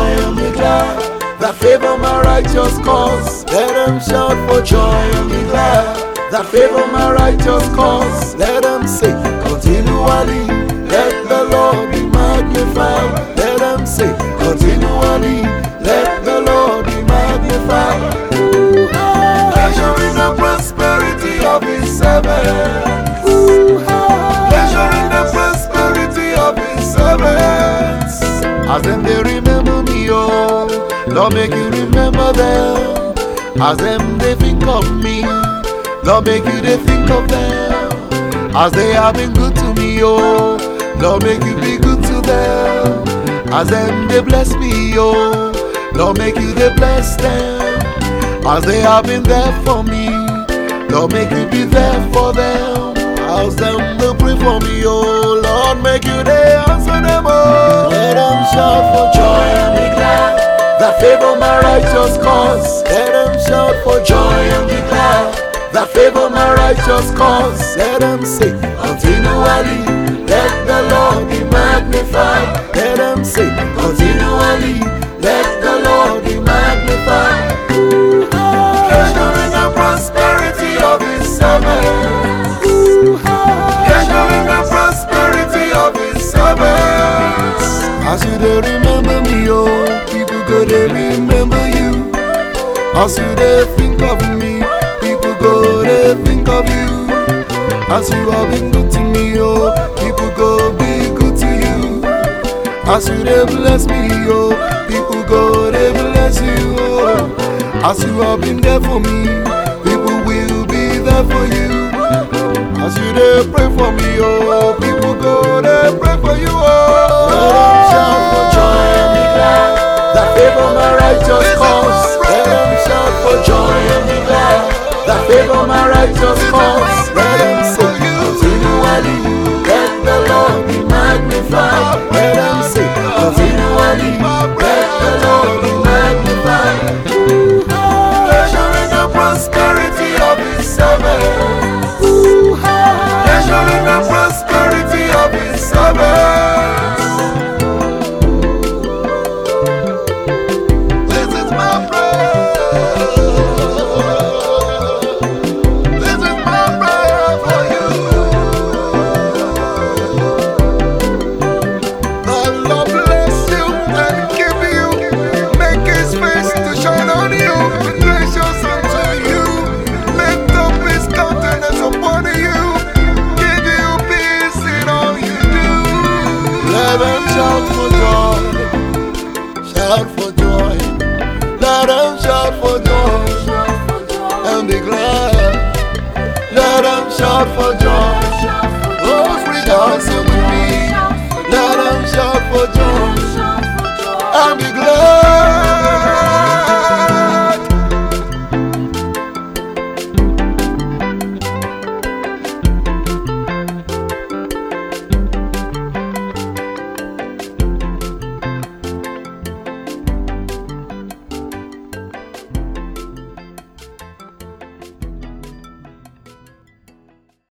and be glad that favor my righteous cause. Let them shout for joy and be glad that favor my righteous cause. Let them say continually, let the Lord be magnified. Let them say continually, let the Lord be magnified. Pleasure in the prosperity of His servants. Pleasure in the prosperity of His servants. As them they remember me, oh Lord, make you remember them. As them they think of me, Lord, make you they think of them. As they have been good to me, oh Lord, make you be good to them. As them they bless me, oh Lord, make you they bless them. As they have been there for me, Lord, make you be there for them. As them they pray for me, oh Lord, make you they answer them, oh. Let them shout for joy and be glad that favor my righteous cause. Let them shout for joy and be glad that favor my righteous cause. Let them say continually, let the Lord be magnified. Let them say continually, let the Lord be magnified. Pleasure in the prosperity of His servants. Pleasure in the prosperity of His servants. As you they remember me, oh, people go they remember you. As you they think of me, people go they think of you. As you have been good to me, oh, people go be good to you. As you they bless me, oh, people go they bless you, oh. As you have been there for me, people will be there for you. As you they pray for me, oh, people go they pray for you, oh. Let them shout for joy and be glad that favor my righteous cause. Let them shout for joy and be glad that favor my righteous cause. Let them say continually, let the Lord be magnified. Let them say continually, let the Lord be magnified. Pleasure in the prosperity of His servants. Pleasure in the prosperity of His servants. This is my prayer. This is my prayer for you. The Lord bless you and give you, make His face to shine on you, gracious unto you, lift up His countenance upon you, give you peace in all you do. Let them shout for joy, shout for joy. Let them shout for joy and be glad. Let them shout for joy, those rejoicing with me. Let them shout for joy and be glad.